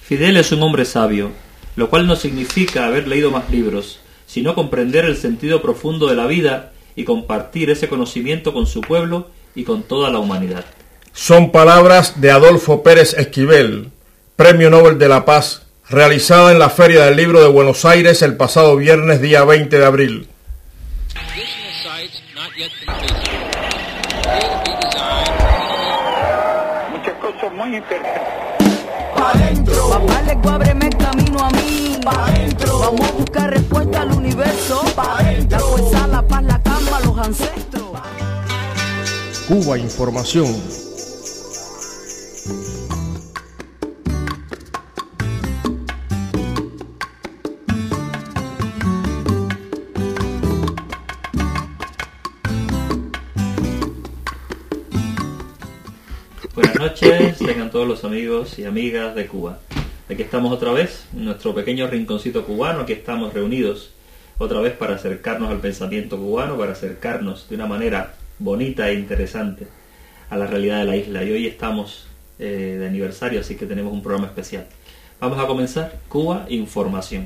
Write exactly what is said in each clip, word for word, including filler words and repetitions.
Fidel es un hombre sabio, lo cual no significa haber leído más libros, sino comprender el sentido profundo de la vida y compartir ese conocimiento con su pueblo y con toda la humanidad. Son palabras de Adolfo Pérez Esquivel, Premio Nobel de la Paz, realizada en la Feria del Libro de Buenos Aires el pasado viernes día veinte de abril. Muchas cosas muy interesantes. Pa' dentro. Papá, le ábreme el camino a mí. Pa' dentro. Vamos a buscar respuesta al universo. Pa' dentro. La fuerza, la paz, la calma, los ancestros. Cuba Información. Buenas noches, tengan todos los amigos y amigas de Cuba. Aquí estamos otra vez, en nuestro pequeño rinconcito cubano. Aquí estamos reunidos otra vez para acercarnos al pensamiento cubano, para acercarnos de una manera bonita e interesante a la realidad de la isla. Y hoy estamos eh, de aniversario, así que tenemos un programa especial. Vamos a comenzar Cuba Información.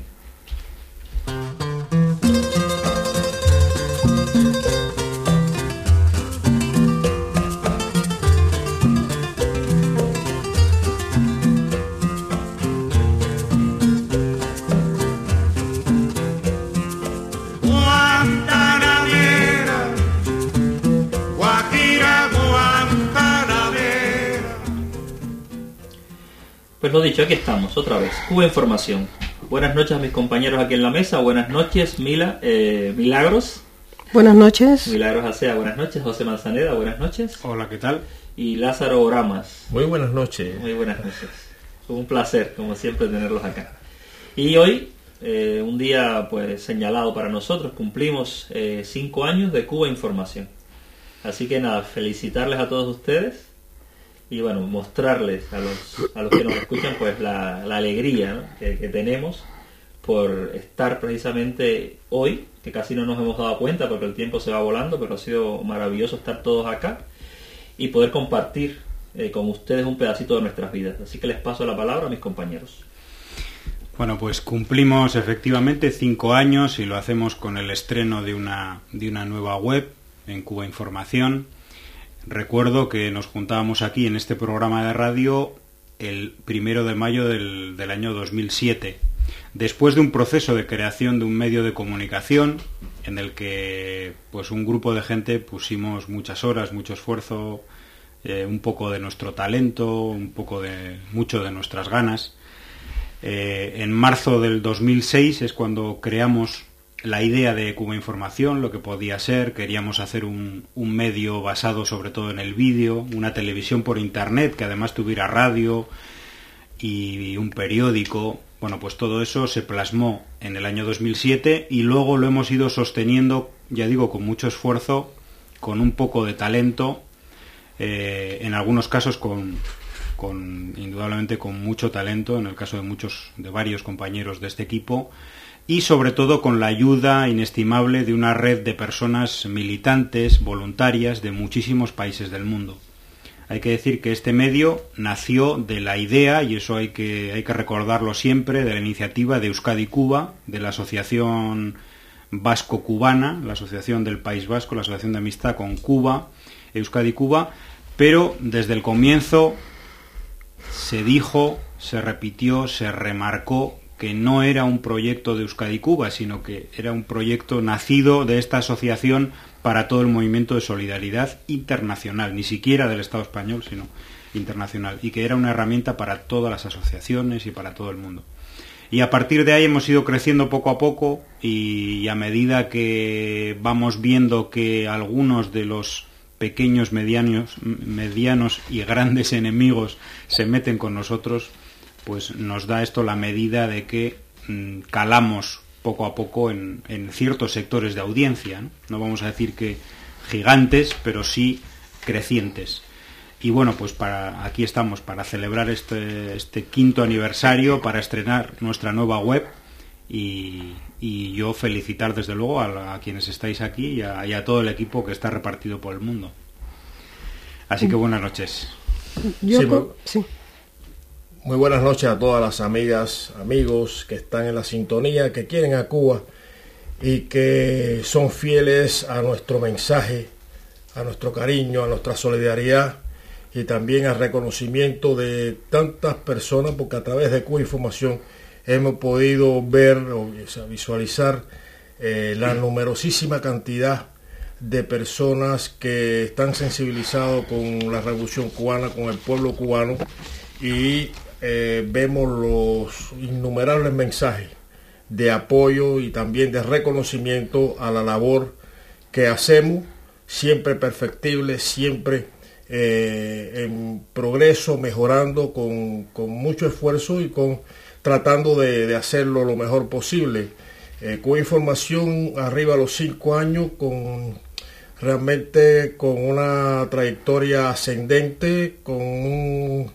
Pues lo dicho, aquí estamos, otra vez, Cuba Información. Buenas noches a mis compañeros aquí en la mesa, buenas noches, Mila, eh, Milagros. Buenas noches. Milagros Acea, buenas noches, José Manzaneda, buenas noches. Hola, ¿qué tal? Y Lázaro Oramas. Muy buenas noches. Muy buenas noches. Un placer, como siempre, tenerlos acá. Y hoy, eh, un día pues señalado para nosotros, cumplimos eh, cinco años de Cuba Información. Así que nada, felicitarles a todos ustedes. Y bueno, mostrarles a los, a los que nos escuchan pues la, la alegría, ¿no? que, que tenemos por estar precisamente hoy, que casi no nos hemos dado cuenta porque el tiempo se va volando, pero ha sido maravilloso estar todos acá y poder compartir eh, con ustedes un pedacito de nuestras vidas. Así que les paso la palabra a mis compañeros. Bueno, pues cumplimos efectivamente cinco años y lo hacemos con el estreno de una, de una nueva web en Cuba Información. Recuerdo que nos juntábamos aquí en este programa de radio el primero de mayo del, del año dos mil siete, después de un proceso de creación de un medio de comunicación en el que pues un grupo de gente pusimos muchas horas, mucho esfuerzo, eh, un poco de nuestro talento, un poco de mucho de nuestras ganas. Eh, en marzo del dos mil seis es cuando creamos la idea de Cuba Información, lo que podía ser. Queríamos hacer un, un medio basado sobre todo en el vídeo, una televisión por internet que además tuviera radio y un periódico. Bueno, pues todo eso se plasmó en el año dos mil siete y luego lo hemos ido sosteniendo, ya digo, con mucho esfuerzo, con un poco de talento, eh, en algunos casos con, con indudablemente con mucho talento, en el caso de muchos, de varios compañeros de este equipo, y sobre todo con la ayuda inestimable de una red de personas militantes, voluntarias, de muchísimos países del mundo. Hay que decir que este medio nació de la idea, y eso hay que, hay que recordarlo siempre, de la iniciativa de Euskadi Cuba, de la Asociación Vasco-Cubana, la Asociación del País Vasco, la Asociación de Amistad con Cuba, Euskadi Cuba, pero desde el comienzo se dijo, se repitió, se remarcó que no era un proyecto de Euskadi Cuba, sino que era un proyecto nacido de esta asociación para todo el movimiento de solidaridad internacional, ni siquiera del Estado español, sino internacional, y que era una herramienta para todas las asociaciones y para todo el mundo. Y a partir de ahí hemos ido creciendo poco a poco, y a medida que vamos viendo que algunos de los pequeños, medianos, medianos y grandes enemigos se meten con nosotros, pues nos da esto la medida de que mmm, calamos poco a poco en, en ciertos sectores de audiencia, ¿no? No vamos a decir que gigantes, pero sí crecientes. Y bueno, pues para aquí estamos para celebrar este, este quinto aniversario, para estrenar nuestra nueva web y, y yo felicitar desde luego a, a quienes estáis aquí y a, y a todo el equipo que está repartido por el mundo. Así que buenas noches. Yo Sí, co- sí. Muy buenas noches a todas las amigas, amigos que están en la sintonía, que quieren a Cuba y que son fieles a nuestro mensaje, a nuestro cariño, a nuestra solidaridad y también al reconocimiento de tantas personas, porque a través de Cuba Información hemos podido ver o sea, visualizar eh, la numerosísima cantidad de personas que están sensibilizados con la revolución cubana, con el pueblo cubano, y eh, vemos los innumerables mensajes de apoyo y también de reconocimiento a la labor que hacemos, siempre perfectible, siempre eh, en progreso, mejorando con, con mucho esfuerzo y con tratando de, de hacerlo lo mejor posible. Eh, Cuba Información arriba a los cinco años con realmente con una trayectoria ascendente, con un,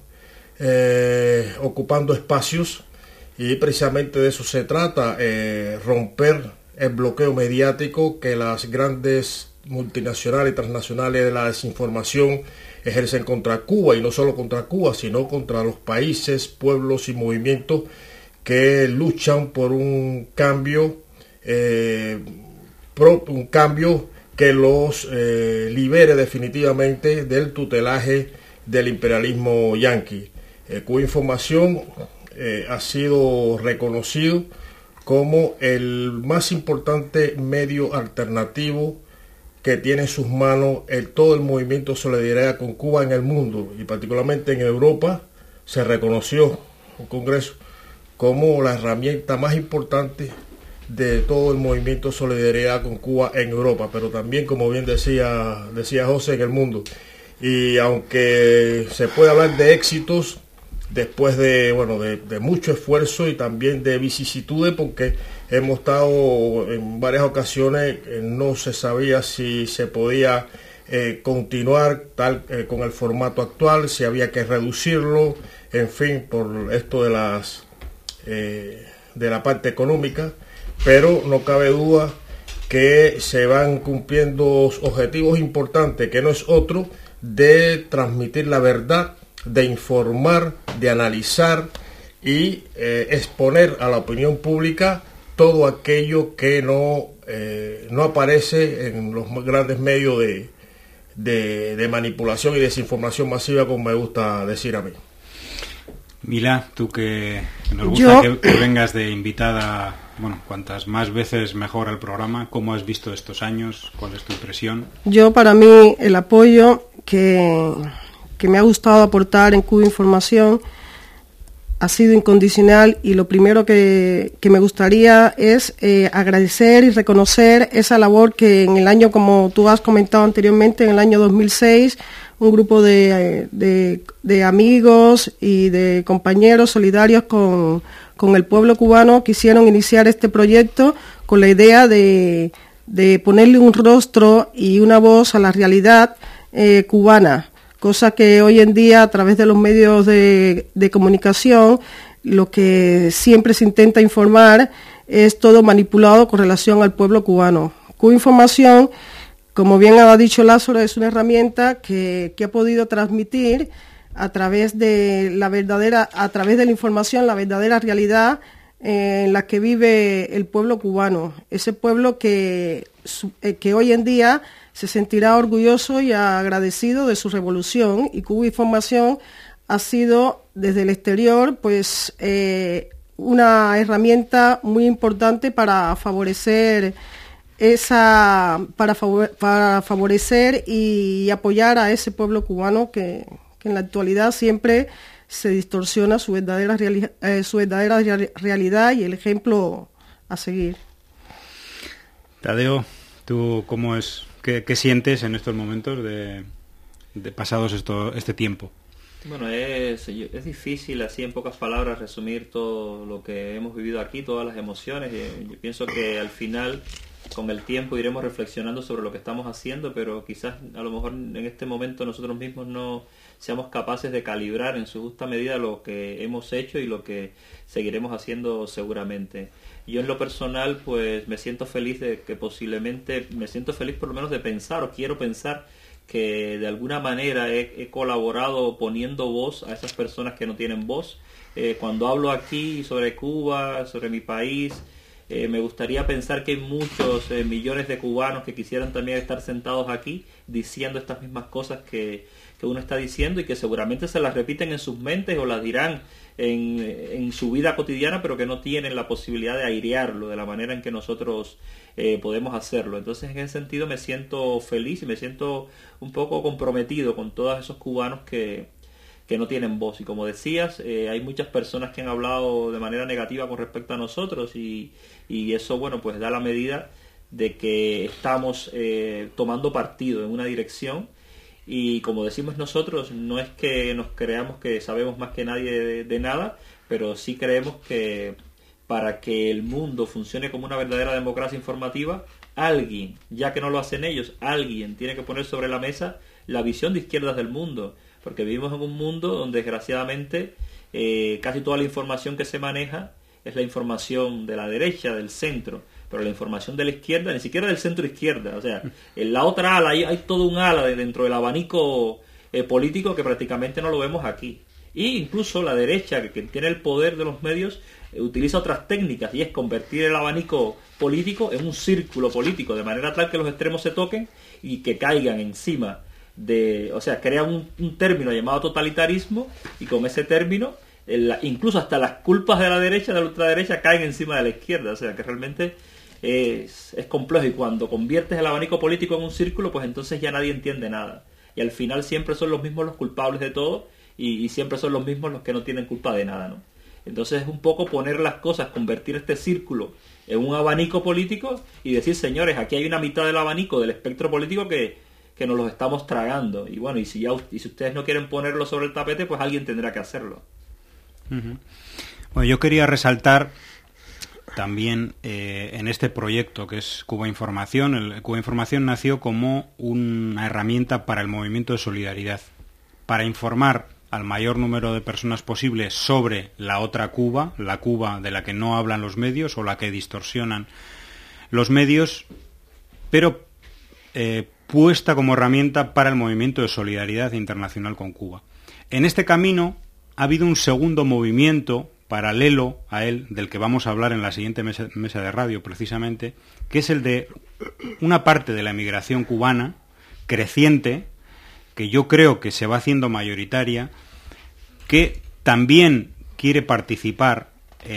eh, ocupando espacios, y precisamente de eso se trata, eh, romper el bloqueo mediático que las grandes multinacionales y transnacionales de la desinformación ejercen contra Cuba, y no solo contra Cuba, sino contra los países, pueblos y movimientos que luchan por un cambio, eh, pro, un cambio que los eh, libere definitivamente del tutelaje del imperialismo yanqui. Eh, Cuba Información eh, ha sido reconocido como el más importante medio alternativo que tiene en sus manos el, todo el movimiento Solidaridad con Cuba en el mundo, y particularmente en Europa se reconoció en Congreso como la herramienta más importante de todo el movimiento Solidaridad con Cuba en Europa, pero también, como bien decía, decía José, en el mundo. Y aunque se puede hablar de éxitos después de, bueno, de, de mucho esfuerzo y también de vicisitudes, porque hemos estado en varias ocasiones, eh, no se sabía si se podía eh, continuar tal eh, con el formato actual, si había que reducirlo, en fin, por esto de las eh, de la parte económica. Pero no cabe duda que se van cumpliendo objetivos importantes, que no es otro de transmitir la verdad, de informar, de analizar y eh, exponer a la opinión pública todo aquello que no, eh, no aparece en los grandes medios de, de, de manipulación y desinformación masiva, como me gusta decir a mí. Mila, tú que nos gusta Yo... que, que vengas de invitada, bueno, cuantas más veces mejor al programa. ¿Cómo has visto estos años? ¿Cuál es tu impresión? Yo, para mí, el apoyo que, que me ha gustado aportar en Cuba Información ha sido incondicional, y lo primero que, que me gustaría es eh, agradecer y reconocer esa labor que en el año, como tú has comentado anteriormente, en el año dos mil seis, un grupo de, de, de amigos y de compañeros solidarios con, con el pueblo cubano quisieron iniciar este proyecto con la idea de, de ponerle un rostro y una voz a la realidad eh, cubana, cosa que hoy en día, a través de los medios de, de comunicación, lo que siempre se intenta informar es todo manipulado con relación al pueblo cubano. Cuba Información, como bien ha dicho Lázaro, es una herramienta que, que ha podido transmitir a través de la verdadera, a través de la información, la verdadera realidad eh, en la que vive el pueblo cubano. Ese pueblo que, eh, que hoy en día se sentirá orgulloso y agradecido de su revolución, y Cuba Información ha sido desde el exterior pues eh, una herramienta muy importante para favorecer esa para, favor, para favorecer y apoyar a ese pueblo cubano que, que en la actualidad siempre se distorsiona su verdadera reali- eh, su verdadera real- realidad y el ejemplo a seguir. Tadeo, ¿tú cómo es? ¿Qué, qué sientes en estos momentos de, de pasados esto, este tiempo? Bueno, es, es difícil así en pocas palabras resumir todo lo que hemos vivido aquí, todas las emociones. Yo pienso que al final, con el tiempo, iremos reflexionando sobre lo que estamos haciendo, pero quizás a lo mejor en este momento nosotros mismos no seamos capaces de calibrar en su justa medida lo que hemos hecho y lo que seguiremos haciendo seguramente. Yo en lo personal pues me siento feliz de que posiblemente, me siento feliz por lo menos de pensar, o quiero pensar que de alguna manera he, he colaborado poniendo voz a esas personas que no tienen voz. Eh, cuando hablo aquí sobre Cuba, sobre mi país, eh, me gustaría pensar que hay muchos eh, millones de cubanos que quisieran también estar sentados aquí diciendo estas mismas cosas que, que uno está diciendo, y que seguramente se las repiten en sus mentes o las dirán en, en su vida cotidiana, pero que no tienen la posibilidad de airearlo de la manera en que nosotros eh, podemos hacerlo. Entonces, en ese sentido me siento feliz y me siento un poco comprometido con todos esos cubanos que, que no tienen voz. Y como decías, eh, hay muchas personas que han hablado de manera negativa con respecto a nosotros, y, y eso, bueno, pues da la medida de que estamos eh, tomando partido en una dirección. Y como decimos nosotros, no es que nos creamos que sabemos más que nadie de, de nada, pero sí creemos que para que el mundo funcione como una verdadera democracia informativa, alguien, ya que no lo hacen ellos, alguien tiene que poner sobre la mesa la visión de izquierdas del mundo, porque vivimos en un mundo donde desgraciadamente eh, casi toda la información que se maneja es la información de la derecha, del centro, pero la información de la izquierda, ni siquiera del centro izquierda, o sea, en la otra ala, hay, hay todo un ala de dentro del abanico eh, político que prácticamente no lo vemos aquí. Y incluso la derecha, que, que tiene el poder de los medios, eh, utiliza otras técnicas, y es convertir el abanico político en un círculo político, de manera tal que los extremos se toquen y que caigan encima de, o sea, crea un, un término llamado totalitarismo, y con ese término el, incluso hasta las culpas de la derecha, de la ultraderecha, caen encima de la izquierda. O sea, que realmente es, es complejo, y cuando conviertes el abanico político en un círculo, pues entonces ya nadie entiende nada, y al final siempre son los mismos los culpables de todo, y, y siempre son los mismos los que no tienen culpa de nada, ¿no? Entonces es un poco poner las cosas, convertir este círculo en un abanico político y decir, señores, aquí hay una mitad del abanico del espectro político que, que nos los estamos tragando, y bueno, y si, ya, y si ustedes no quieren ponerlo sobre el tapete, pues alguien tendrá que hacerlo. Uh-huh. Bueno, yo quería resaltar también eh, en este proyecto que es Cuba Información. El Cuba Información nació como una herramienta para el movimiento de solidaridad, para informar al mayor número de personas posible sobre la otra Cuba, la Cuba de la que no hablan los medios o la que distorsionan los medios, pero eh, puesta como herramienta para el movimiento de solidaridad internacional con Cuba. En este camino ha habido un segundo movimiento paralelo a él, del que vamos a hablar en la siguiente mesa, mesa de radio precisamente, que es el de una parte de la emigración cubana creciente, que yo creo que se va haciendo mayoritaria, que también quiere participar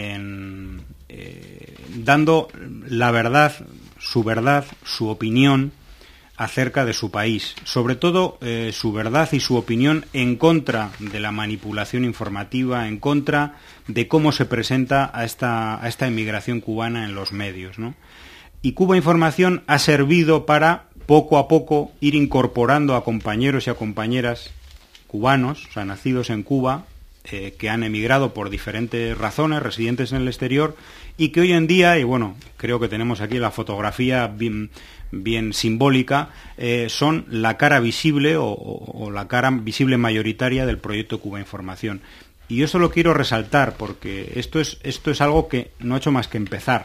en eh, dando la verdad, su verdad, su opinión acerca de su país, sobre todo eh, su verdad y su opinión en contra de la manipulación informativa, en contra de cómo se presenta a esta, a esta inmigración cubana en los medios, ¿no? Y Cuba Información ha servido para, poco a poco, ir incorporando a compañeros y a compañeras cubanos, o sea, nacidos en Cuba, eh, que han emigrado por diferentes razones, residentes en el exterior, y que hoy en día, y bueno, creo que tenemos aquí la fotografía bien, bien simbólica, eh, son la cara visible o, o, o la cara visible mayoritaria del proyecto Cuba Información. Y eso lo quiero resaltar porque esto es, esto es algo que no ha hecho más que empezar.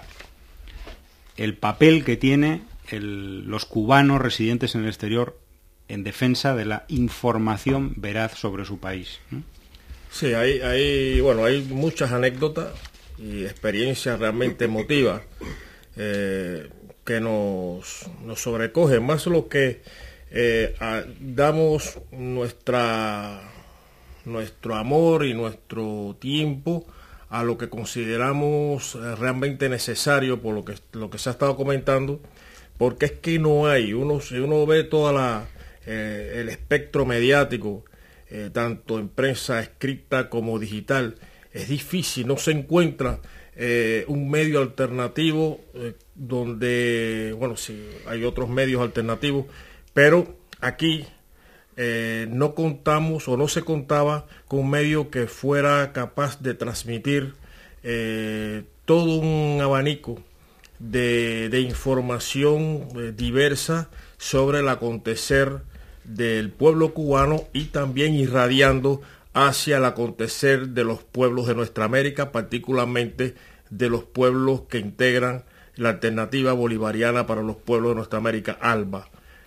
El papel que tiene el, los cubanos residentes en el exterior en defensa de la información veraz sobre su país, ¿no? Sí, hay, hay, bueno, hay muchas anécdotas y experiencias realmente emotivas eh, que nos, nos sobrecogen, más lo que eh, a, damos nuestra, nuestro amor y nuestro tiempo a lo que consideramos realmente necesario, por lo que, lo que se ha estado comentando, porque es que no hay, uno, si uno ve toda la eh, el espectro mediático, eh, tanto en prensa escrita como digital, es difícil, no se encuentra eh, un medio alternativo eh, donde, bueno, sí, hay otros medios alternativos, pero aquí eh, no contamos o no se contaba con un medio que fuera capaz de transmitir eh, todo un abanico de, de información eh, diversa sobre el acontecer del pueblo cubano y también irradiando hacia el acontecer de los pueblos de nuestra América, particularmente de los pueblos que integran la Alternativa Bolivariana para los Pueblos de Nuestra América, ALBA.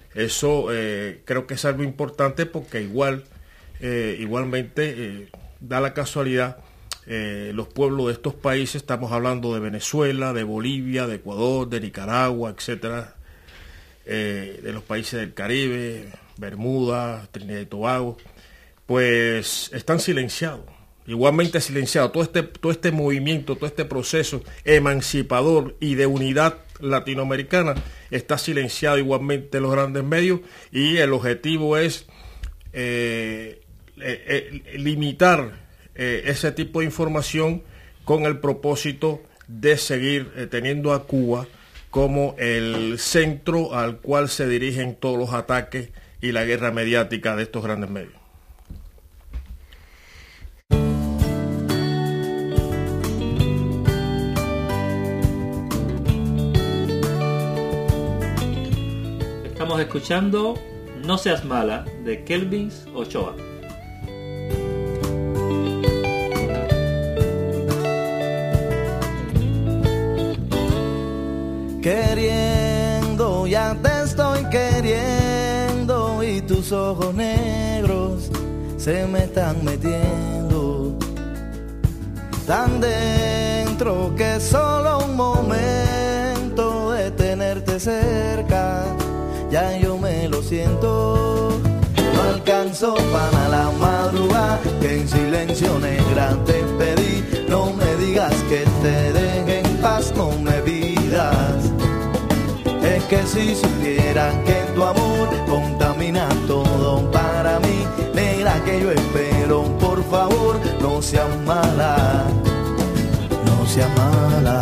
Eso eh, creo que es algo importante porque igual, eh, igualmente eh, da la casualidad, eh, los pueblos de estos países, estamos hablando de Venezuela, de Bolivia, de Ecuador, de Nicaragua, etcétera, eh, de los países del Caribe, Bermuda, Trinidad y Tobago, pues están silenciados. Igualmente silenciado todo este, todo este movimiento, todo este proceso emancipador y de unidad latinoamericana está silenciado igualmente en los grandes medios, y el objetivo es eh, eh, eh, limitar eh, ese tipo de información con el propósito de seguir eh, teniendo a Cuba como el centro al cual se dirigen todos los ataques y la guerra mediática de estos grandes medios. Estamos escuchando No Seas Mala de Kelvins Ochoa. Queriendo, ya te estoy queriendo, y tus ojos negros se me están metiendo tan dentro que solo un momento de tenerte cerca ya yo me lo siento. No alcanzo para la madrugada, que en silencio negra te pedí. No me digas que te deje en paz, no me pidas. Es que si supieran que tu amor contamina todo para mí, negra, que yo espero, por favor, no seas mala, no seas mala.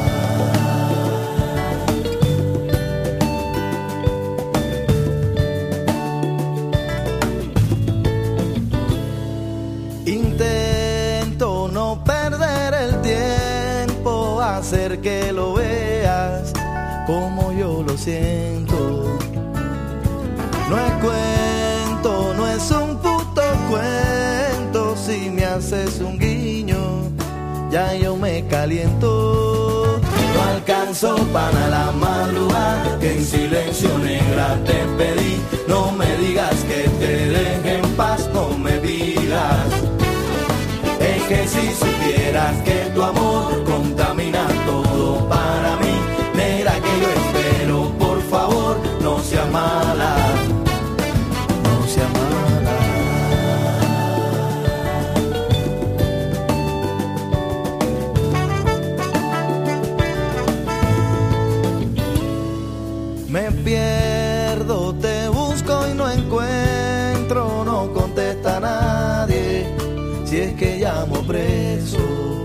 Intento no perder el tiempo, hacer que lo veas como yo lo siento. No es cuento, no es un puto cuento, si me haces un guiño ya yo me caliento. No alcanzo para la madrugada, que en silencio negra te pedí. No me digas que te deje en paz, no me pidas. Es que si supieras que tu amor contamina todo para mí, negra, que yo espero, por favor, no seas mala, no seas mala. Me pierdo, te busco y no encuentro, no contesta nadie, si es que llamo preso.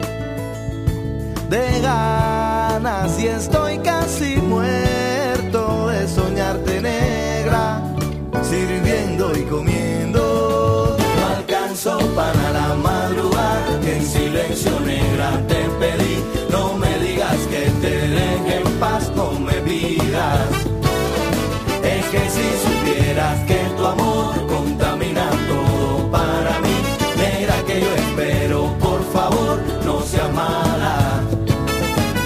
De ganas y estoy casi muerto de soñarte, negra, sirviendo y comiendo. No alcanzo para la madrugada, que en silencio, negra, te pedí. No me digas que te deje en paz, no me pidas. Es que si supieras que tu amor contamina todo para mí, negra, que yo espero, por favor, no seas mala,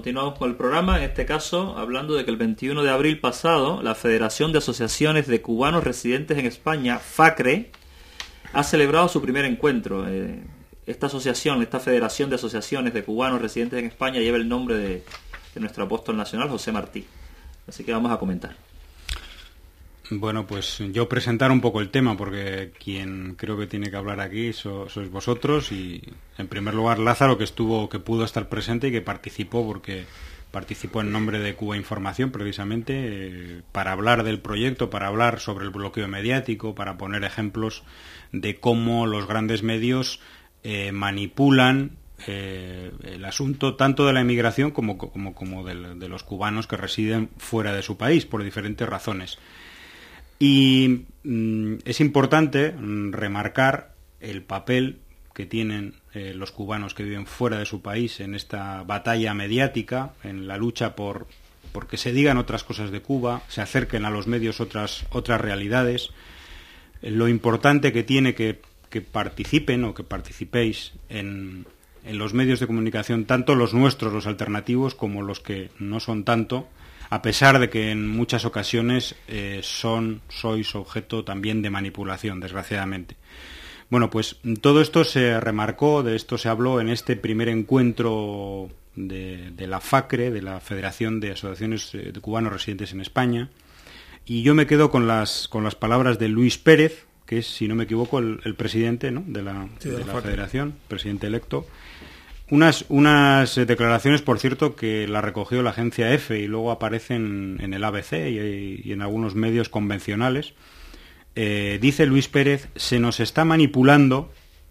continuamos con el programa, en este caso hablando de que el veintiuno de abril pasado la Federación de Asociaciones de Cubanos Residentes en España, FACRE, ha celebrado su primer encuentro. Eh, esta asociación, esta Federación de Asociaciones de Cubanos Residentes en España lleva el nombre de, de nuestro apóstol nacional, José Martí. Así que vamos a comentar. Bueno, pues yo presentar un poco el tema, porque quien creo que tiene que hablar aquí so, sois vosotros, y en primer lugar Lázaro, que estuvo, que pudo estar presente y que participó, porque participó en nombre de Cuba Información precisamente, eh, para hablar del proyecto, para hablar sobre el bloqueo mediático, para poner ejemplos de cómo los grandes medios eh, manipulan eh, el asunto tanto de la inmigración como, como, como de, de los cubanos que residen fuera de su país por diferentes razones. Y mm, es importante mm, remarcar el papel que tienen eh, los cubanos que viven fuera de su país en esta batalla mediática, en la lucha por, por que se digan otras cosas de Cuba, se acerquen a los medios otras, otras realidades, eh, lo importante que tiene que, que participen o que participéis en, en los medios de comunicación, tanto los nuestros, los alternativos, como los que no son tanto, a pesar de que en muchas ocasiones eh, son, sois objeto también de manipulación, desgraciadamente. Bueno, pues todo esto se remarcó, de esto se habló en este primer encuentro de, de la FACRE, de la Federación de Asociaciones de Cubanos Residentes en España, y yo me quedo con las, con las palabras de Luis Pérez, que es, si no me equivoco, el, el presidente, ¿no?, de la, sí, de de la, la Federación, presidente electo. Unas, unas declaraciones, por cierto, que la recogió la agencia EFE y luego aparecen en el A B C y, y en algunos medios convencionales. Eh, dice Luis Pérez: se nos está manipulando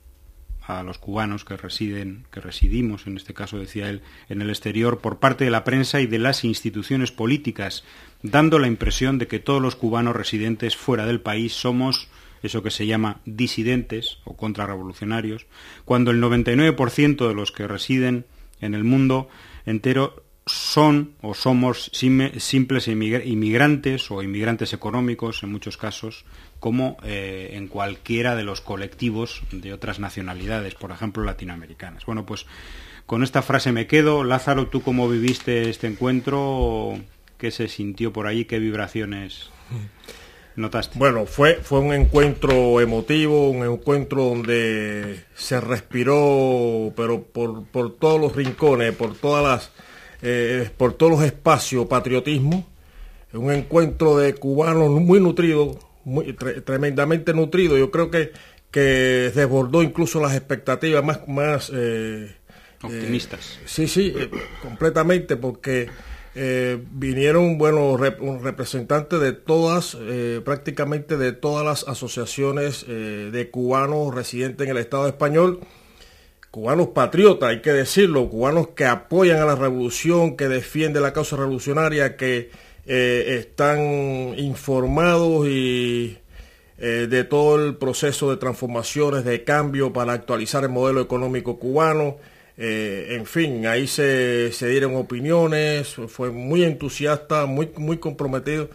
a los cubanos que residen, que residimos, en este caso decía él, en el exterior, por parte de la prensa y de las instituciones políticas, dando la impresión de que todos los cubanos residentes fuera del país somos eso que se llama disidentes o contrarrevolucionarios, cuando el noventa y nueve por ciento de los que residen en el mundo entero son o somos simples inmigrantes o inmigrantes económicos, en muchos casos, como eh, en cualquiera de los colectivos de otras nacionalidades, por ejemplo latinoamericanas. Bueno, pues con esta frase me quedo. Lázaro, ¿tú cómo viviste este encuentro? ¿Qué se sintió por allí? ¿Qué vibraciones notaste? Bueno, fue, fue un encuentro emotivo, un encuentro donde se respiró, pero por, por todos los rincones, por todas las, eh, por todos los espacios, patriotismo. Un encuentro de cubanos muy nutrido, muy tre tremendamente nutrido. Yo creo que, que desbordó incluso las expectativas más, más eh, optimistas. Eh, sí, sí, eh, completamente, porque Eh, vinieron, bueno, rep representantes de todas, eh, prácticamente de todas las asociaciones eh, de cubanos residentes en el Estado español, cubanos patriotas, hay que decirlo, cubanos que apoyan a la revolución, que defienden la causa revolucionaria, que eh, están informados y eh, de todo el proceso de transformaciones, de cambio para actualizar el modelo económico cubano. Eh, en fin, ahí se, se dieron opiniones, fue muy entusiasta, muy, muy comprometido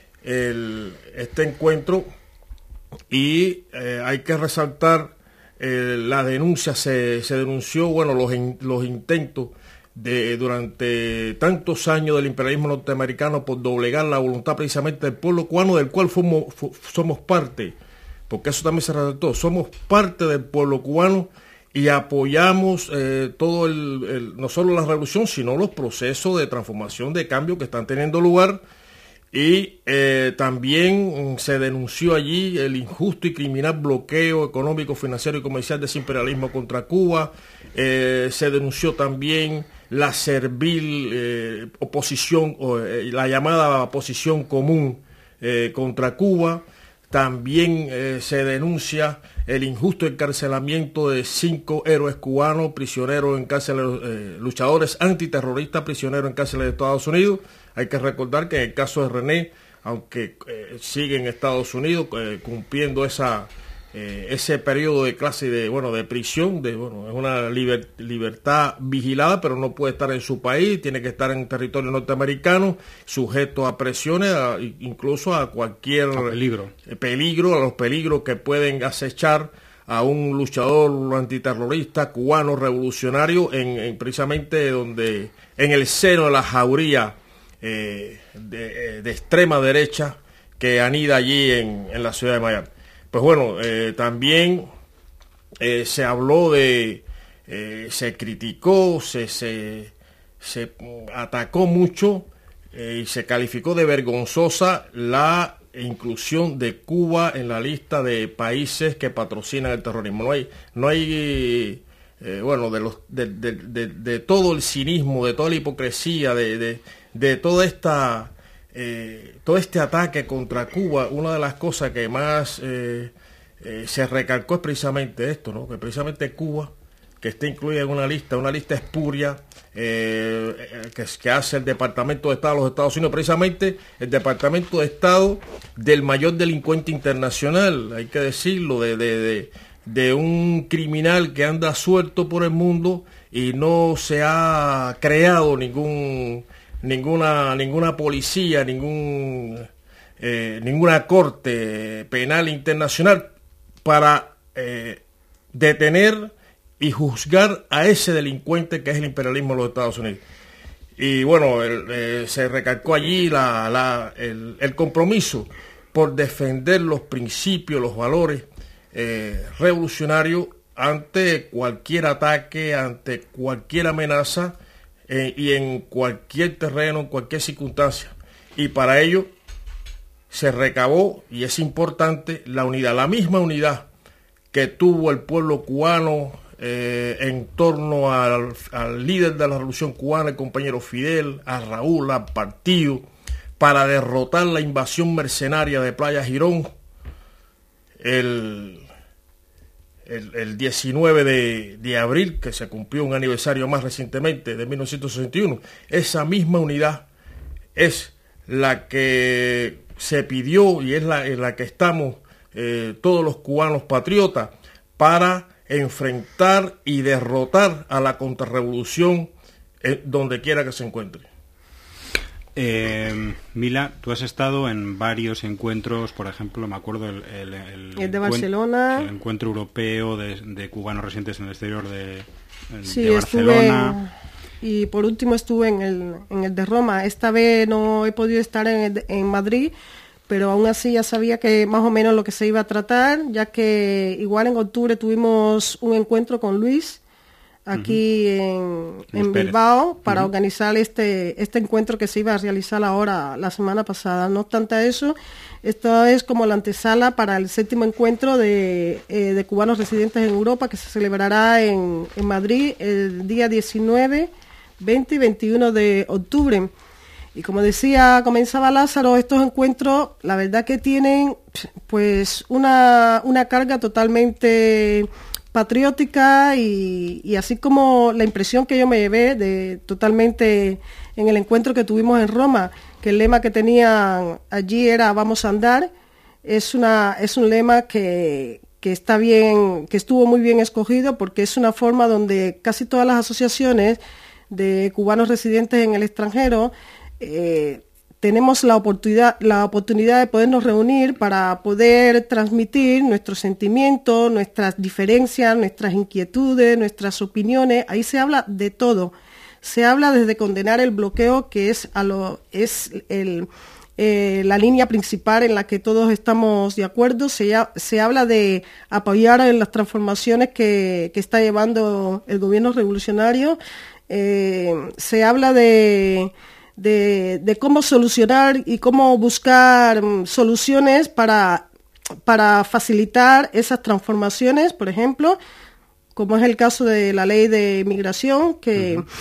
el, este encuentro, y eh, hay que resaltar eh, la denuncia, se, se denunció, bueno, los, in, los intentos de durante tantos años del imperialismo norteamericano por doblegar la voluntad precisamente del pueblo cubano, del cual fuimos, fu, somos parte, porque eso también se resaltó, somos parte del pueblo cubano, y apoyamos eh, todo el, el, no solo la revolución, sino los procesos de transformación, de cambio que están teniendo lugar. Y eh, también se denunció allí el injusto y criminal bloqueo económico, financiero y comercial de ese imperialismo contra Cuba. Eh, se denunció también la servil eh, oposición, eh, la llamada oposición común eh, contra Cuba. También eh, se denuncia el injusto encarcelamiento de cinco héroes cubanos, prisioneros en cárceles, eh, luchadores antiterroristas, prisioneros en cárceles de Estados Unidos. Hay que recordar que en el caso de René, aunque eh, sigue en Estados Unidos eh, cumpliendo esa eh, ese periodo de clase de bueno de prisión, de bueno es una liber, libertad vigilada, pero no puede estar en su país, tiene que estar en territorio norteamericano, sujeto a presiones, a, incluso a cualquier a peligro. peligro, a los peligros que pueden acechar a un luchador antiterrorista cubano revolucionario en, en precisamente donde en el seno de la jauría eh, de, de extrema derecha que anida allí en, en la ciudad de Miami. Pues bueno, eh, también eh, se habló de, eh, se criticó, se, se, se atacó mucho eh, y se calificó de vergonzosa la inclusión de Cuba en la lista de países que patrocinan el terrorismo. No hay, no hay eh, bueno, de, los, de, de, de, de todo el cinismo, de toda la hipocresía, de, de, de toda esta, eh, todo este ataque contra Cuba, una de las cosas que más eh, eh, se recalcó es precisamente esto, ¿no? Que precisamente Cuba, que esté incluida en una lista, una lista espuria, eh, que, que hace el Departamento de Estado de los Estados Unidos, precisamente el Departamento de Estado del mayor delincuente internacional, hay que decirlo, de, de, de, de un criminal que anda suelto por el mundo y no se ha creado ningún ninguna ninguna policía, ningún eh, ninguna corte penal internacional para eh, detener y juzgar a ese delincuente que es el imperialismo de los Estados Unidos. Y bueno, el, eh, se recalcó allí la, la, el, el compromiso por defender los principios, los valores eh, revolucionarios ante cualquier ataque, ante cualquier amenaza eh, y en cualquier terreno, en cualquier circunstancia. Y para ello se recabó, y es importante, la unidad, la misma unidad que tuvo el pueblo cubano Eh, en torno al, al líder de la revolución cubana, el compañero Fidel, a Raúl, al partido, para derrotar la invasión mercenaria de Playa Girón el, el, el diecinueve de, de abril, que se cumplió un aniversario más recientemente, de mil novecientos sesenta y uno. Esa misma unidad es la que se pidió y es la en la que estamos eh, todos los cubanos patriotas para enfrentar y derrotar a la contrarrevolución eh, donde quiera que se encuentre. Eh, Mila, tú has estado en varios encuentros, por ejemplo, me acuerdo el, el, el, el de Barcelona, el encuentro europeo de, de cubanos residentes en el exterior de, sí, de Barcelona. Estuve, y por último estuve en el, en el de Roma. Esta vez no he podido estar en, el, en Madrid, pero aún así ya sabía que más o menos lo que se iba a tratar, ya que igual en octubre tuvimos un encuentro con Luis aquí uh-huh. en, en Bilbao para uh-huh. organizar este este encuentro que se iba a realizar ahora la semana pasada. No obstante eso, esto es como la antesala para el séptimo encuentro de, eh, de cubanos residentes en Europa, que se celebrará en, en Madrid el día diecinueve, veinte y veintiuno de octubre. Y como decía, comenzaba Lázaro, estos encuentros, la verdad que tienen pues una, una carga totalmente patriótica y, y así como la impresión que yo me llevé de totalmente en el encuentro que tuvimos en Roma, que el lema que tenían allí era "Vamos a andar", es una es un lema que, que está bien, que estuvo muy bien escogido, porque es una forma donde casi todas las asociaciones de cubanos residentes en el extranjero Eh, tenemos la oportunidad, la oportunidad de podernos reunir para poder transmitir nuestros sentimientos, nuestras diferencias, nuestras inquietudes, nuestras opiniones. Ahí se habla de todo. Se habla desde condenar el bloqueo, que es, a lo, es el, eh, la línea principal en la que todos estamos de acuerdo. Se, se habla de apoyar en las transformaciones que, que está llevando el gobierno revolucionario. Eh, se habla de... De, de cómo solucionar y cómo buscar soluciones para, para facilitar esas transformaciones, por ejemplo, como es el caso de la ley de migración, que, uh-huh.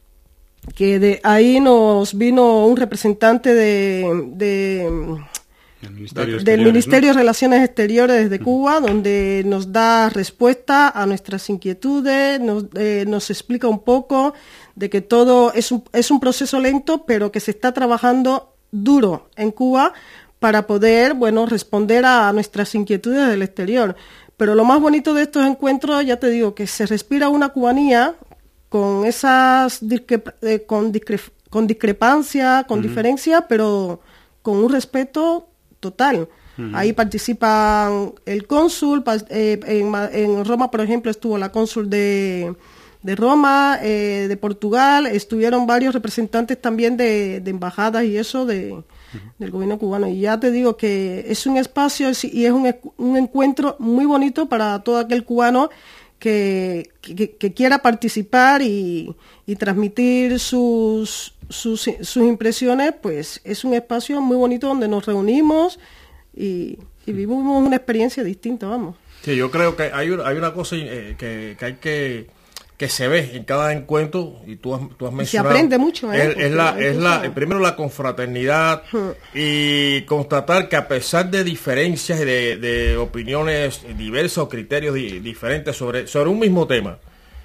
que de ahí nos vino un representante de, de el Ministerio del Ministerio ¿no? de Relaciones Exteriores de Cuba, uh-huh. donde nos da respuesta a nuestras inquietudes, nos, eh, nos explica un poco de que todo es un, es un proceso lento, pero que se está trabajando duro en Cuba para poder, bueno, responder a nuestras inquietudes del exterior. Pero lo más bonito de estos encuentros, ya te digo, que se respira una cubanía con esas discre- eh, con, discre- con discrepancia, con uh-huh. diferencia, pero con un respeto total. Uh-huh. Ahí participan el cónsul, eh, en, en Roma, por ejemplo, estuvo la cónsul de, de Roma, eh, de Portugal, estuvieron varios representantes también de, de embajadas y eso de, uh-huh. del gobierno cubano. Y ya te digo que es un espacio y es un, un encuentro muy bonito para todo aquel cubano que, que, que quiera participar y, y transmitir sus, sus, sus impresiones. Pues es un espacio muy bonito donde nos reunimos y, y vivimos una experiencia distinta, vamos. Sí, yo creo que hay una, hay una cosa eh, que, que hay que que se ve en cada encuentro, y tú has, tú has mencionado. Se aprende mucho, ¿eh? Es, es la, es la, primero la confraternidad uh-huh. y constatar que a pesar de diferencias y de, de opiniones diversas o criterios di, diferentes sobre, sobre un mismo tema,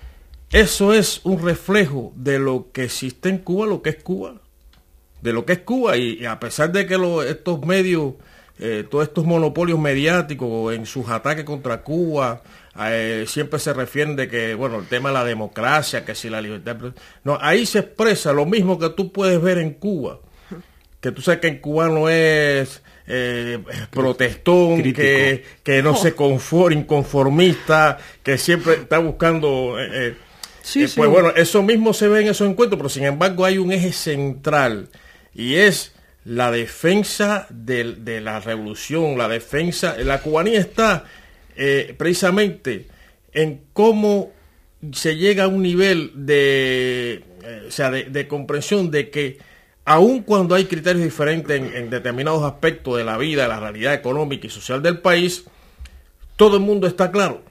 eso es un reflejo de lo que existe en Cuba, lo que es Cuba, de lo que es Cuba, y, y a pesar de que lo, estos medios, eh, todos estos monopolios mediáticos en sus ataques contra Cuba, Eh, siempre se refieren de que, bueno, el tema de la democracia, que si la libertad... No, ahí se expresa lo mismo que tú puedes ver en Cuba. Que tú sabes que en Cuba no es eh, protestón, que, que no oh. se conforma, inconformista, que siempre está buscando... Eh, eh, sí, eh, sí. Pues bueno, eso mismo se ve en esos encuentros, pero sin embargo hay un eje central, y es la defensa de, de la revolución, la defensa... La cubanía está... Eh, precisamente en cómo se llega a un nivel de, eh, o sea, de, de comprensión de que aun cuando hay criterios diferentes en, en determinados aspectos de la vida, de la realidad económica y social del país, todo el mundo está claro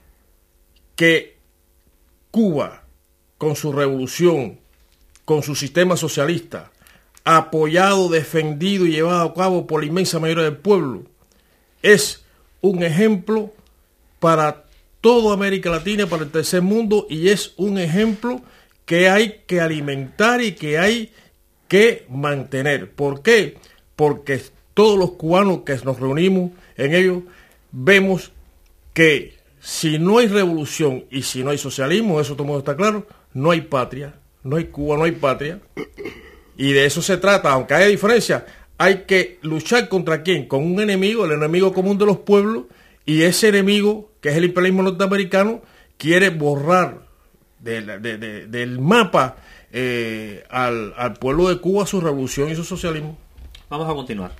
que Cuba, con su revolución, con su sistema socialista, apoyado, defendido y llevado a cabo por la inmensa mayoría del pueblo, es un ejemplo para toda América Latina, para el tercer mundo, y es un ejemplo que hay que alimentar y que hay que mantener. ¿Por qué? Porque todos los cubanos que nos reunimos en ellos vemos que si no hay revolución y si no hay socialismo, eso todo el mundo está claro, no hay patria, no hay Cuba, no hay patria, y de eso se trata. Aunque haya diferencia, hay que luchar contra quién, con un enemigo, el enemigo común de los pueblos, y ese enemigo, que es el imperialismo norteamericano, quiere borrar de, de, de, del mapa eh, al, al pueblo de Cuba, su revolución y su socialismo. Vamos a continuar.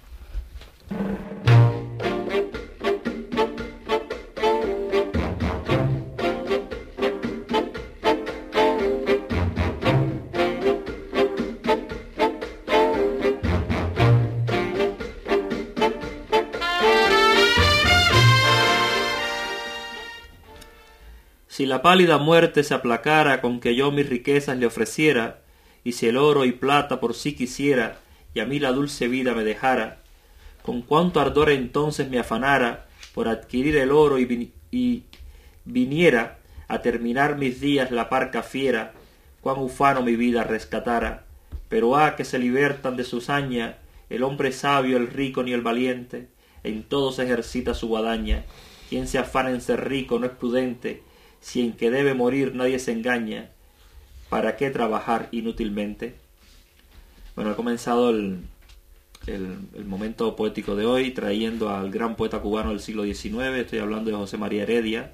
Si la pálida muerte se aplacara con que yo mis riquezas le ofreciera, y si el oro y plata por sí quisiera, y a mí la dulce vida me dejara, con cuánto ardor entonces me afanara por adquirir el oro y, vin- y viniera a terminar mis días la parca fiera, cuán ufano mi vida rescatara. Pero ah, que se libertan de su saña el hombre sabio, el rico ni el valiente, en todo se ejercita su guadaña. Quien se afana en ser rico no es prudente, si en que debe morir nadie se engaña, ¿para qué trabajar inútilmente? Bueno, ha comenzado el, el, el momento poético de hoy, trayendo al gran poeta cubano del siglo diecinueve. Estoy hablando de José María Heredia,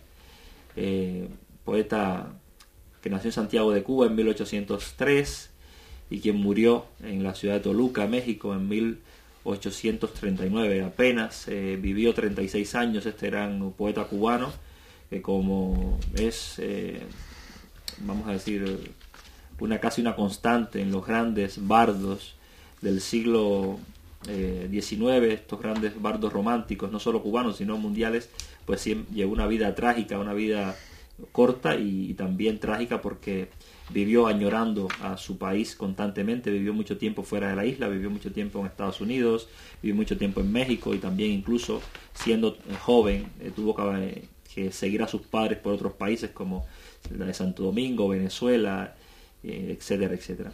eh, poeta que nació en Santiago de Cuba en mil ochocientos tres y quien murió en la ciudad de Toluca, México, en mil ochocientos treinta y nueve. Apenas eh, vivió treinta y seis años este gran poeta cubano, que como es, eh, vamos a decir, una casi una constante en los grandes bardos del siglo eh, diecinueve, estos grandes bardos románticos, no solo cubanos, sino mundiales, pues sí, llevó una vida trágica, una vida corta y, y también trágica porque vivió añorando a su país constantemente, vivió mucho tiempo fuera de la isla, vivió mucho tiempo en Estados Unidos, vivió mucho tiempo en México y también incluso siendo joven eh, tuvo que, que seguir a sus padres por otros países como la de Santo Domingo, Venezuela, eh, etcétera, etcétera.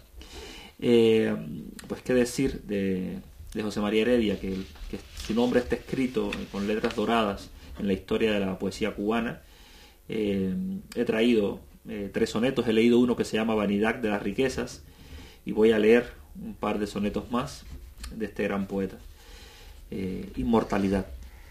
Eh, pues qué decir de, de José María Heredia, que, que su nombre está escrito con letras doradas en la historia de la poesía cubana. Eh, he traído eh, tres sonetos, he leído uno que se llama Vanidad de las Riquezas y voy a leer un par de sonetos más de este gran poeta. Eh, Inmortalidad.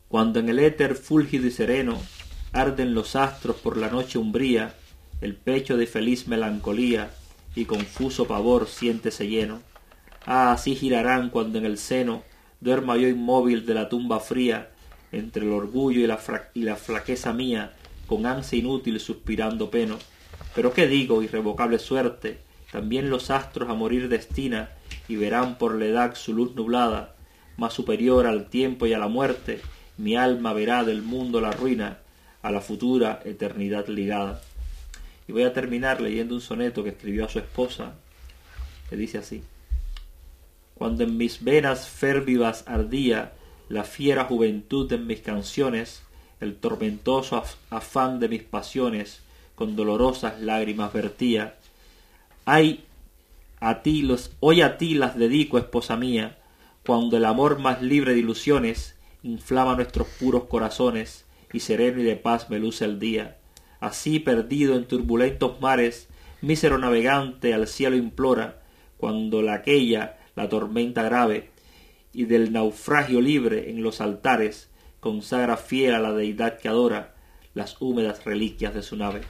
Cuando en el éter fúlgido y sereno arden los astros por la noche umbría, el pecho de feliz melancolía y confuso pavor siéntese lleno. Ah, así girarán cuando en el seno duerma yo inmóvil de la tumba fría, entre el orgullo y la, fra y la flaqueza mía, con ansia inútil suspirando peno. Pero qué digo, irrevocable suerte, también los astros a morir destina, y verán por la edad su luz nublada, más superior al tiempo y a la muerte, mi alma verá del mundo la ruina, a la futura eternidad ligada. Y voy a terminar leyendo un soneto que escribió a su esposa, que dice así: cuando en mis venas férvidas ardía la fiera juventud en mis canciones, el tormentoso af afán de mis pasiones con dolorosas lágrimas vertía. Ay, a ti los, hoy a ti las dedico, esposa mía, cuando el amor más libre de ilusiones inflama nuestros puros corazones y sereno y de paz me luce el día. Así, perdido en turbulentos mares, mísero navegante al cielo implora, cuando la aquella la tormenta grave, y del naufragio libre en los altares consagra fiel a la deidad que adora las húmedas reliquias de su nave.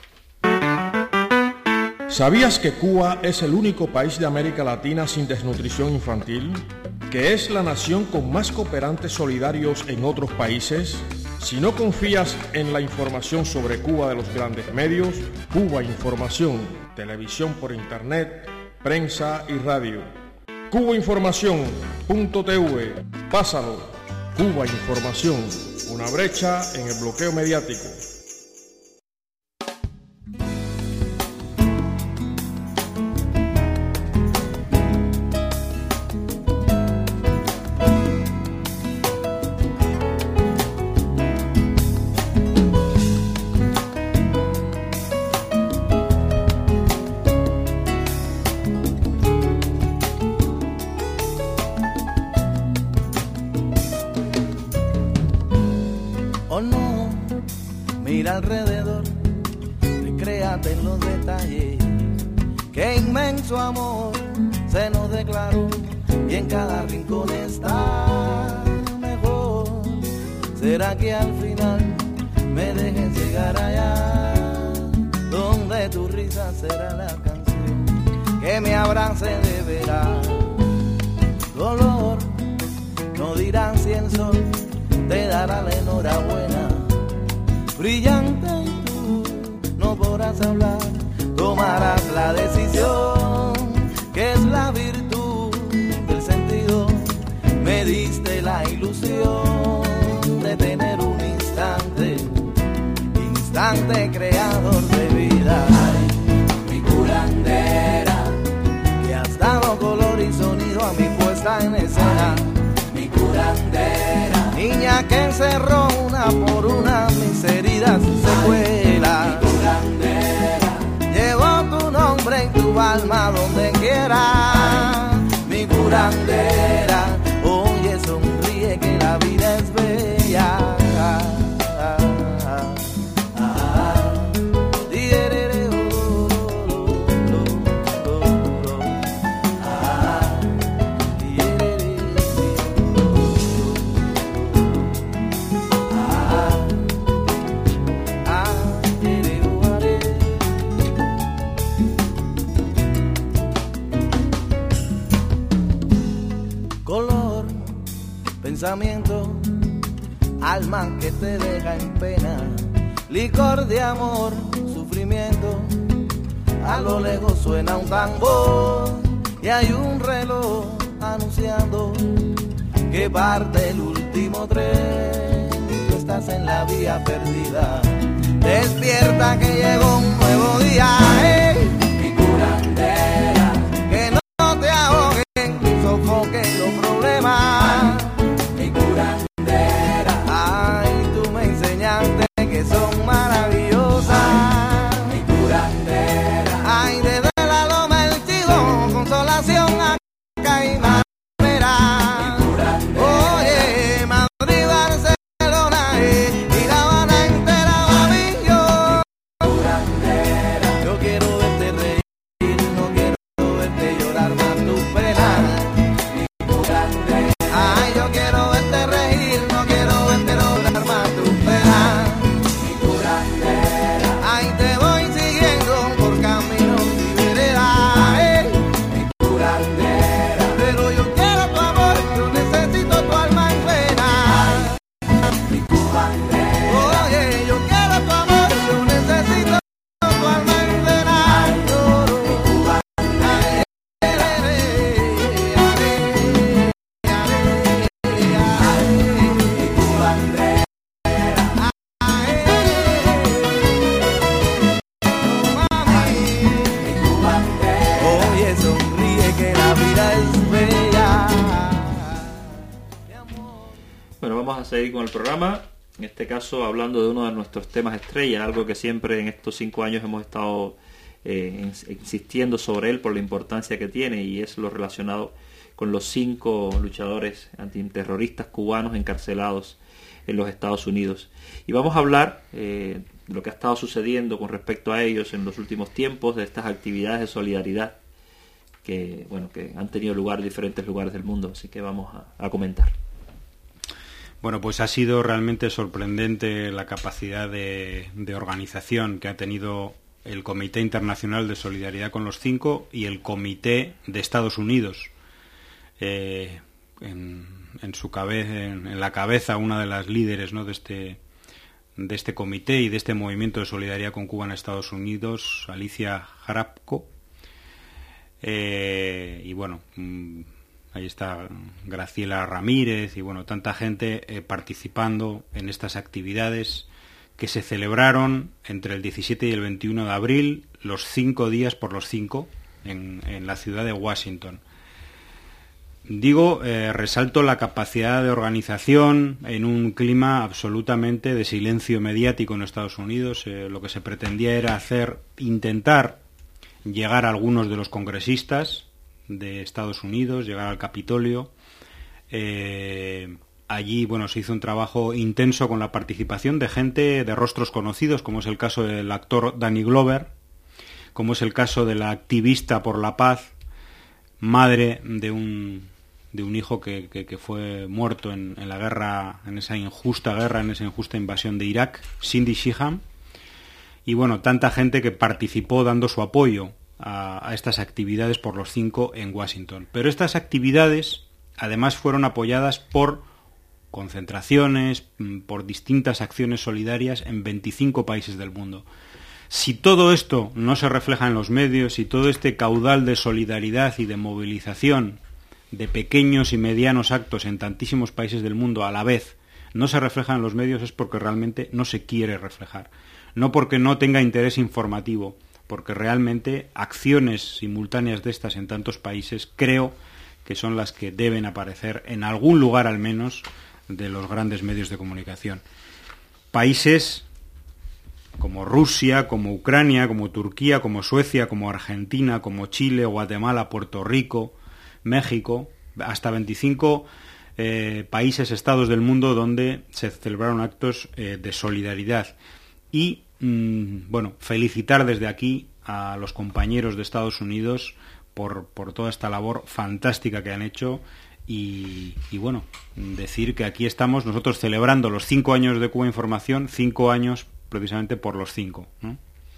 ¿Sabías que Cuba es el único país de América Latina sin desnutrición infantil? ¿Que es la nación con más cooperantes solidarios en otros países? Si no confías en la información sobre Cuba de los grandes medios, Cuba Información, televisión por internet, prensa y radio. Cuba Información punto t v, pásalo. Cuba Información, una brecha en el bloqueo mediático. Alrededor, recréate en los detalles, qué inmenso amor se nos declaró y en cada rincón está mejor. ¿Será que al final me dejes llegar allá, donde tu risa será la canción que me abrace de veras? Dolor, no dirán si el sol te dará la enhorabuena, brillante, y tú no podrás hablar, tomarás la decisión, que es la virtud del sentido. Me diste la ilusión de tener un instante, instante creador de vida. Ay, mi curandera, que has dado color y sonido a mi puesta en escena. Ay, mi curandera, niña que encerró una por una mis heridas y secuelas. Mi curandera, llevo tu nombre en tu alma donde quiera. Mi curandera, oye, sonríe que la vida es bella. Pensamiento, alma que te deja en pena, licor de amor, sufrimiento. A lo lejos suena un tambor y hay un reloj anunciando que parte el último tren. Tú estás en la vía perdida, despierta que llegó un nuevo día. Hey, mi curandera, que no te ahoguen, sofoquen los problemas. Que son maravillosas, mi curandera. Ay, desde la loma el chido, consolación acá y madera. Mi curandera. Oye, Madrid, Barcelona eh, y La Habana entera va a mí yo. Mi curandera. Yo quiero Bueno, vamos a seguir con el programa, en este caso hablando de uno de nuestros temas estrella, algo que siempre en estos cinco años hemos estado eh, insistiendo sobre él por la importancia que tiene, y es lo relacionado con los cinco luchadores antiterroristas cubanos encarcelados en los Estados Unidos. Y vamos a hablar eh, de lo que ha estado sucediendo con respecto a ellos en los últimos tiempos, de estas actividades de solidaridad que, bueno, que han tenido lugar en diferentes lugares del mundo, así que vamos a, a comentar. Bueno, pues ha sido realmente sorprendente la capacidad de, de organización que ha tenido el Comité Internacional de Solidaridad con los Cinco y el Comité de Estados Unidos. Eh, en, en su cabeza, en, en la cabeza, una de las líderes, ¿no?, de este de este comité y de este movimiento de solidaridad con Cuba en Estados Unidos, Alicia Jarabko. Eh, y bueno, mmm, ahí está Graciela Ramírez y bueno, tanta gente eh, participando en estas actividades que se celebraron entre el diecisiete y el veintiuno de abril, los cinco días por los cinco, en, en la ciudad de Washington. Digo, eh, resalto la capacidad de organización en un clima absolutamente de silencio mediático en Estados Unidos. Eh, lo que se pretendía era hacer, intentar llegar a algunos de los congresistas de Estados Unidos, llegar al Capitolio. Eh, allí, bueno, se hizo un trabajo intenso con la participación de gente de rostros conocidos, como es el caso del actor Danny Glover, como es el caso de la activista por la paz, madre de un de un hijo que, que, que fue muerto en, en la guerra, en esa injusta guerra, en esa injusta invasión de Irak, Cindy Sheehan. Y bueno, tanta gente que participó dando su apoyo a, a estas actividades por los cinco en Washington. Pero estas actividades además fueron apoyadas por concentraciones, por distintas acciones solidarias en veinticinco países del mundo. Si todo esto no se refleja en los medios, si todo este caudal de solidaridad y de movilización de pequeños y medianos actos en tantísimos países del mundo a la vez no se refleja en los medios, es porque realmente no se quiere reflejar. No porque no tenga interés informativo, porque realmente acciones simultáneas de estas en tantos países creo que son las que deben aparecer en algún lugar al menos de los grandes medios de comunicación. Países como Rusia, como Ucrania, como Turquía, como Suecia, como Argentina, como Chile, Guatemala, Puerto Rico, México, hasta veinticinco eh, países, estados del mundo donde se celebraron actos eh, de solidaridad. Y, mmm, bueno, felicitar desde aquí a los compañeros de Estados Unidos por, por toda esta labor fantástica que han hecho y, y, bueno, decir que aquí estamos nosotros celebrando los cinco años de Cuba Información, cinco años precisamente por los cinco, ¿no?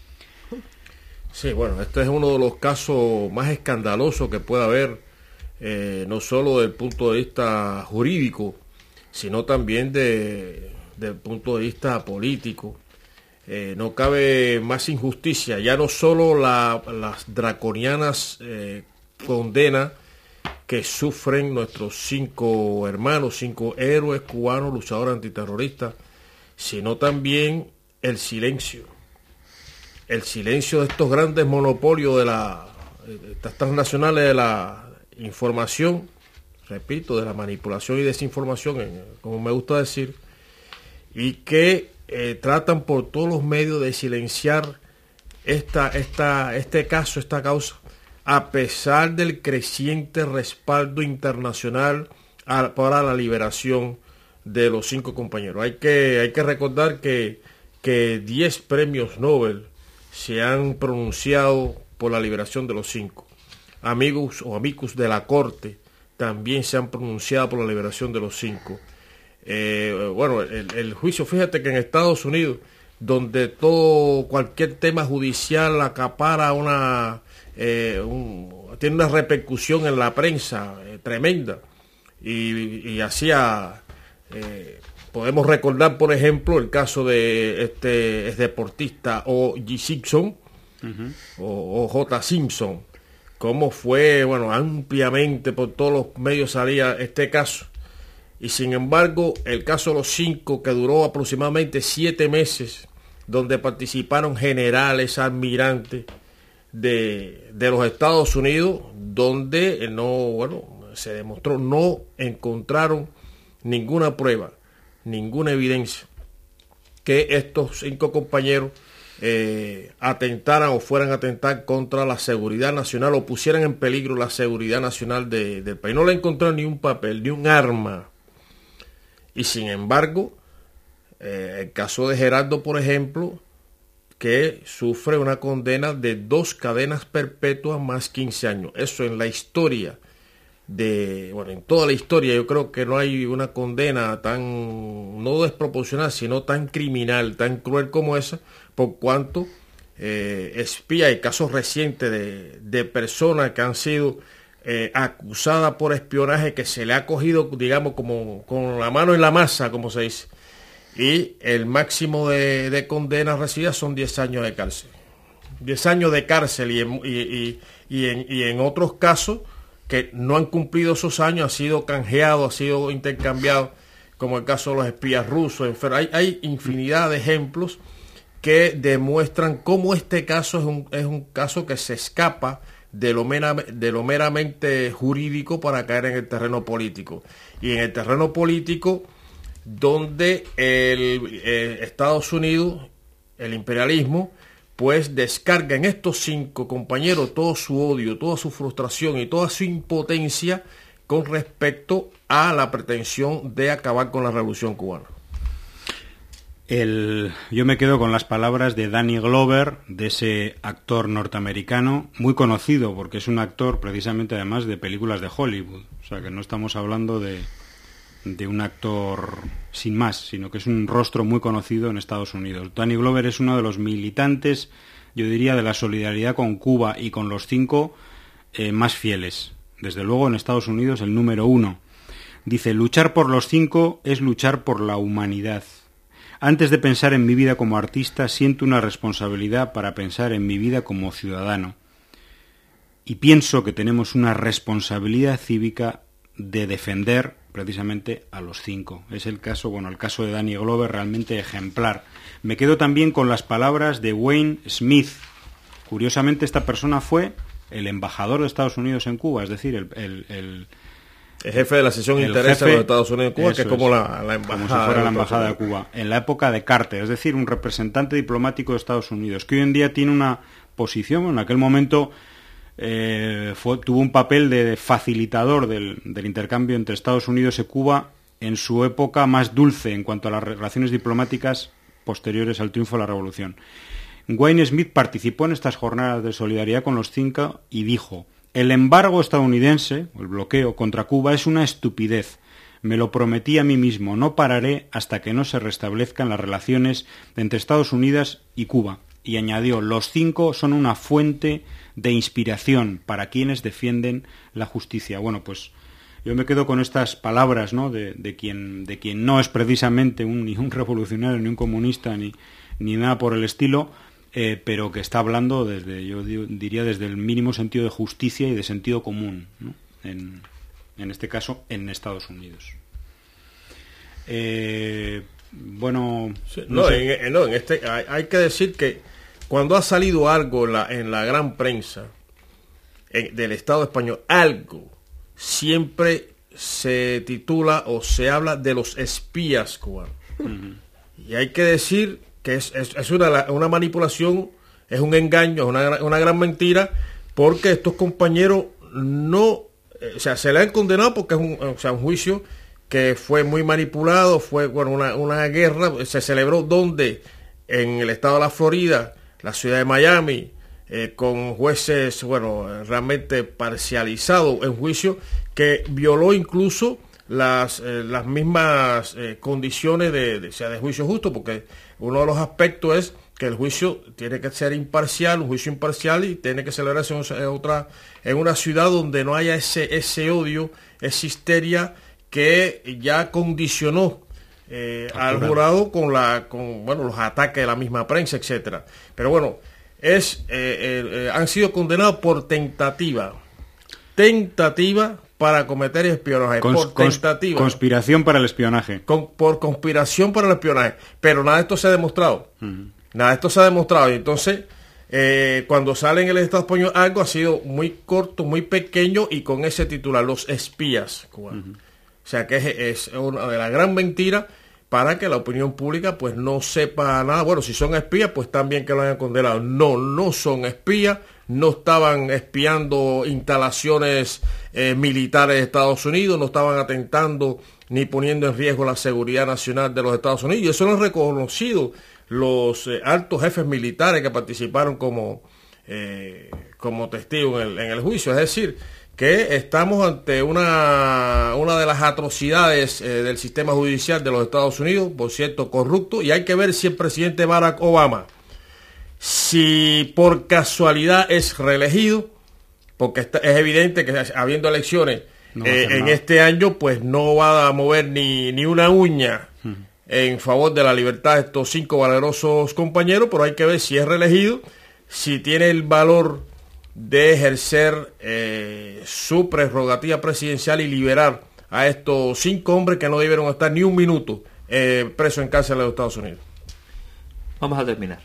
Sí, bueno, este es uno de los casos más escandalosos que puede haber, eh, no solo desde el punto de vista jurídico, sino también de, desde el punto de vista político. Eh, no cabe más injusticia, ya no solo la, las draconianas eh, condenas que sufren nuestros cinco hermanos, cinco héroes cubanos, luchadores antiterroristas, sino también el silencio. El silencio de estos grandes monopolios de la, de estas transnacionales de la información, repito, de la manipulación y desinformación, como me gusta decir, y que eh, tratan por todos los medios de silenciar esta, esta, este caso, esta causa, a pesar del creciente respaldo internacional a, para la liberación de los cinco compañeros. Hay que, hay que recordar que, que diez premios Nobel se han pronunciado por la liberación de los cinco. Amigos o amicus de la Corte también se han pronunciado por la liberación de los cinco. Eh, bueno, el, el juicio, fíjate que en Estados Unidos, donde todo, cualquier tema judicial acapara una, eh, un, tiene una repercusión en la prensa eh, tremenda, y, y hacía, eh, podemos recordar, por ejemplo, el caso de este es deportista O J Simpson, uh-huh. o, o J Simpson, cómo fue, bueno, ampliamente por todos los medios salía este caso. Y sin embargo, el caso de los cinco, que duró aproximadamente siete meses, donde participaron generales, almirantes de, de los Estados Unidos, donde no, bueno, se demostró, no encontraron ninguna prueba, ninguna evidencia que estos cinco compañeros eh, atentaran o fueran a atentar contra la seguridad nacional o pusieran en peligro la seguridad nacional de, del país. No le encontraron ni un papel, ni un arma. Y sin embargo, eh, el caso de Gerardo, por ejemplo, que sufre una condena de dos cadenas perpetuas más quince años. Eso en la historia de, bueno, en toda la historia yo creo que no hay una condena tan, no desproporcionada, sino tan criminal, tan cruel como esa, por cuanto eh, espía y casos recientes de, de personas que han sido eh, acusadas por espionaje, que se le ha cogido, digamos, como con la mano en la masa, como se dice. Y el máximo de, de condenas recibidas son diez años de cárcel. diez años de cárcel y en, y, y, y, en, y en otros casos que no han cumplido esos años, ha sido canjeado, ha sido intercambiado, como el caso de los espías rusos. Hay, hay infinidad de ejemplos que demuestran cómo este caso es un, es un caso que se escapa de lo, mera, de lo meramente jurídico para caer en el terreno político. Y en el terreno político, donde el, eh, Estados Unidos, el imperialismo, pues descarga en estos cinco compañeros todo su odio, toda su frustración y toda su impotencia con respecto a la pretensión de acabar con la Revolución Cubana. El, yo me quedo con las palabras de Danny Glover, de ese actor norteamericano, muy conocido, porque es un actor precisamente además de películas de Hollywood. O sea, que no estamos hablando de... de un actor sin más, sino que es un rostro muy conocido en Estados Unidos. Danny Glover es uno de los militantes, yo diría, de la solidaridad con Cuba y con los cinco eh, más fieles. Desde luego en Estados Unidos el número uno. Dice, luchar por los cinco es luchar por la humanidad. Antes de pensar en mi vida como artista, siento una responsabilidad para pensar en mi vida como ciudadano. Y pienso que tenemos una responsabilidad cívica de defender precisamente a los cinco. Es el caso, bueno, el caso de Danny Glover realmente ejemplar. Me quedo también con las palabras de Wayne Smith. Curiosamente, esta persona fue el embajador de Estados Unidos en Cuba, es decir, el... el, el, el jefe de la sección de intereses de los Estados Unidos en Cuba, que es como la, la embajada. Como si fuera la embajada de Cuba. En la época de Carter, es decir, un representante diplomático de Estados Unidos, que hoy en día tiene una posición, en aquel momento... Eh, fue, tuvo un papel de facilitador del, del intercambio entre Estados Unidos y Cuba en su época más dulce en cuanto a las relaciones diplomáticas posteriores al triunfo de la Revolución. Wayne Smith participó en estas jornadas de solidaridad con los cinco y dijo: el embargo estadounidense, o el bloqueo contra Cuba, es una estupidez. Me lo prometí a mí mismo, no pararé hasta que no se restablezcan las relaciones entre Estados Unidos y Cuba. Y añadió, los cinco son una fuente de inspiración para quienes defienden la justicia. Bueno, pues yo me quedo con estas palabras, ¿no?, de, de, quien, de quien no es precisamente un, ni un revolucionario, ni un comunista, ni, ni nada por el estilo, eh, pero que está hablando desde, yo diría, desde el mínimo sentido de justicia y de sentido común, ¿no?, en, en este caso, en Estados Unidos. Eh, bueno... Sí, no, no, sé. en, no, en este hay, hay que decir que cuando ha salido algo en la, en la gran prensa en, del Estado español, algo, siempre se titula o se habla de los espías cubanos. Uh-huh. Y hay que decir que es, es, es una, una manipulación, es un engaño, es una, una gran mentira, porque estos compañeros no, eh, o sea, se le han condenado porque es un, o sea, un juicio que fue muy manipulado, fue, bueno, una, una guerra, se celebró donde, en el estado de la Florida, la ciudad de Miami, eh, con jueces, bueno, realmente parcializados en juicio, que violó incluso las, eh, las mismas eh, condiciones de, de, o sea, de juicio justo, porque uno de los aspectos es que el juicio tiene que ser imparcial, un juicio imparcial, y tiene que celebrarse en otra, en una ciudad donde no haya ese, ese odio, esa histeria que ya condicionó Eh, al jurado con la con bueno los ataques de la misma prensa, etcétera. Pero bueno, es eh, eh, han sido condenados por tentativa tentativa para cometer espionaje. Cons, por tentativa conspiración para el espionaje con, por conspiración para el espionaje, pero nada de esto se ha demostrado. Uh-huh. Nada de esto se ha demostrado, y entonces eh, cuando sale en el Estado español algo ha sido muy corto, muy pequeño, y con ese titular, los espías cubanos. Uh-huh. O sea que es, es una de las gran mentiras para que la opinión pública pues no sepa nada. Bueno, si son espías, pues también que lo hayan condenado. No, no son espías, no estaban espiando instalaciones eh, militares de Estados Unidos, no estaban atentando ni poniendo en riesgo la seguridad nacional de los Estados Unidos. Y eso lo han reconocido los eh, altos jefes militares que participaron como, eh, como testigos en el, en el juicio. Es decir, que estamos ante una, una de las atrocidades eh, del sistema judicial de los Estados Unidos, por cierto, corrupto, y hay que ver si el presidente Barack Obama, si por casualidad es reelegido, porque está, es evidente que habiendo elecciones no eh, en este año, pues no va a mover ni, ni una uña hmm. en favor de la libertad de estos cinco valerosos compañeros, pero hay que ver si es reelegido, si tiene el valor de ejercer eh, su prerrogativa presidencial y liberar a estos cinco hombres que no debieron estar ni un minuto eh, presos en cárcel de los Estados Unidos. Vamos a terminar.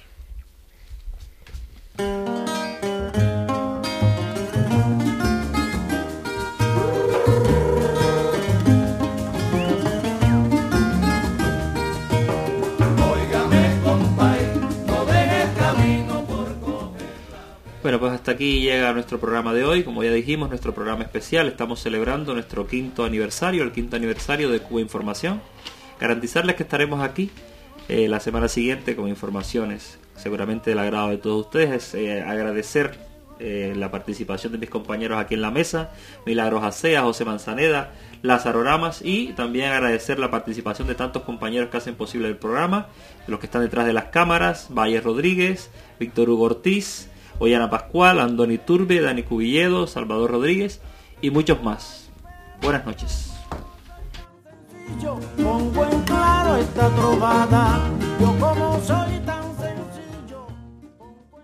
Bueno, pues hasta aquí llega nuestro programa de hoy. Como ya dijimos, nuestro programa especial. Estamos celebrando nuestro quinto aniversario, el quinto aniversario de Cuba Información. Garantizarles que estaremos aquí eh, la semana siguiente con informaciones seguramente del agrado de todos ustedes. Eh, agradecer eh, la participación de mis compañeros aquí en la mesa, Milagros Acea, José Manzaneda, Lázaro Ramas, y también agradecer la participación de tantos compañeros que hacen posible el programa, de los que están detrás de las cámaras, Valle Rodríguez, Víctor Hugo Ortiz, Ollana Pascual, Andoni Turbe, Dani Cubilledo, Salvador Rodríguez y muchos más. Buenas noches. Pongo en claro esta trovada, yo como